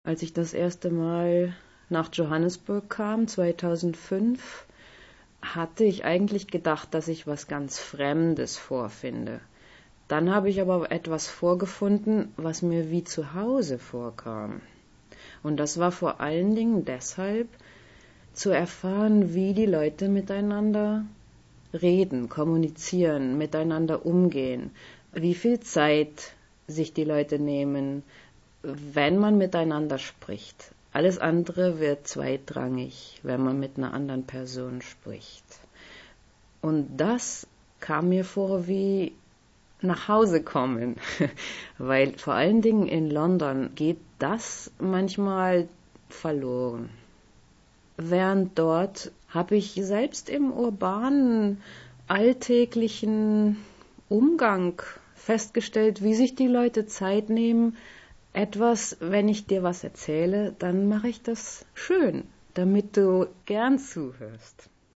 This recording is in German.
Als ich das erste Mal nach Johannesburg kam, 2005, hatte ich eigentlich gedacht, dass ich was ganz Fremdes vorfinde. Dann habe ich aber etwas vorgefunden, was mir wie zu Hause vorkam. Und das war vor allen Dingen deshalb, zu erfahren, wie die Leute miteinander reden, kommunizieren, miteinander umgehen, wie viel Zeit sich die Leute nehmen, wenn man miteinander spricht. Alles andere wird zweitrangig, wenn man mit einer anderen Person spricht. Und das kam mir vor wie nach Hause kommen, weil vor allen Dingen in London geht das manchmal verloren. Während dort habe ich selbst im urbanen, alltäglichen Umgang festgestellt, wie sich die Leute Zeit nehmen, wenn ich dir was erzähle, dann mache ich das schön, damit du gern zuhörst.